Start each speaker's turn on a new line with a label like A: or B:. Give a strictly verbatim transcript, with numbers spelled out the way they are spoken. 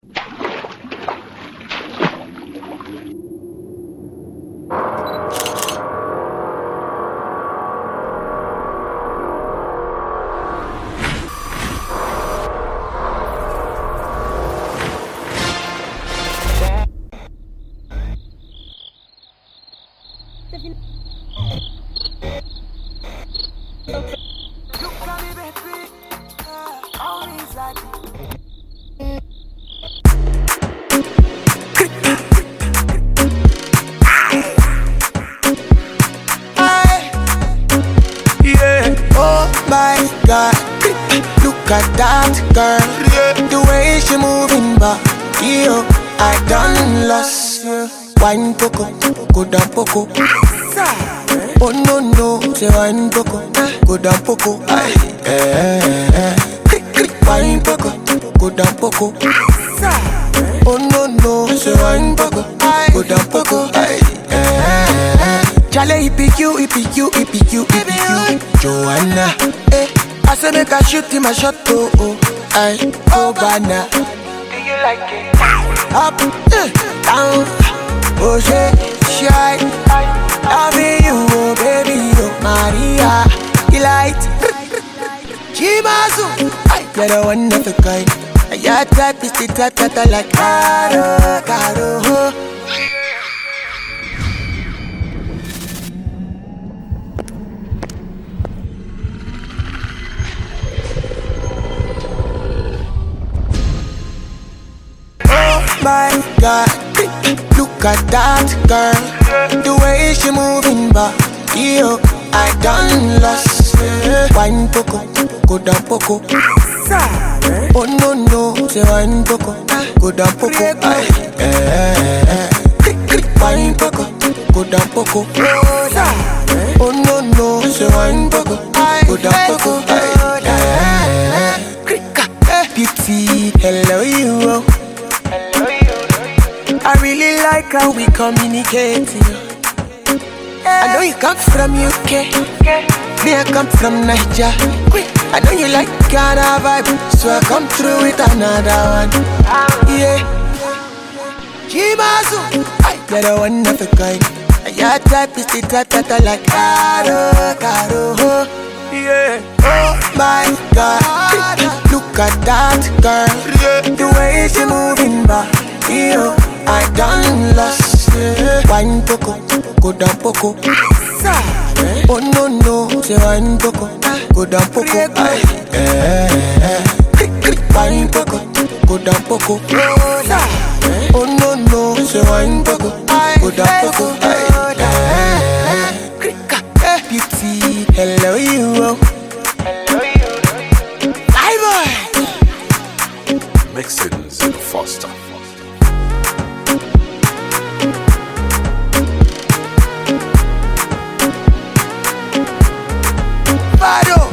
A: Look at that girl, the way she moving back. Yo, I done lost. Wine poco, go down poco. Oh no no, say wine poco, go down poco. Aye, eh, eh. Wine poco, go down poco. Oh no no, say wine poco, go down poco. Aye, eh, eh. Chale, hippie you, hippie you, hippie you, hippie you, Joanna. Eh. I say make I shoot him a shot, oh, oh, aye, oh, banana. Do you like it? Up, uh, down, oh, shit, shy. Loving you, oh, baby, oh, Maria. Delight, Chimazu, you're the one of a kind. Your type is the type that I like. Caro, caro, oh. My God, look at that girl, the way she moving back. Yo, I done lost. Wine poco, go down poco. Oh no no, say wine poco, go down poco. Aye, eh, eh. Wine poco, go down poco. Oh no no, say wine poco, go down poco. Aye, eh, eh. Beauty, hello you. I really like how we communicate. I know you come from U K, me I come from Niger. I know you like Ghana vibe, so I come through with another one. Yeah, Chimazu, you're the one of a kind. Your type is the type that I like. Caro, caro, yeah. Oh my God, look at that girl, the way she moving back. Yo, I done lost. Wine poco, go down poco. Oh no no, say wine poco, go down poco. Aye, eh, eh. Wine poco, go down poco. Oh no no, say wine poco, go down poco. Aye, eh, eh. Beauty, hello you. Bye boy.
B: Mixins in Foster.
A: Fado.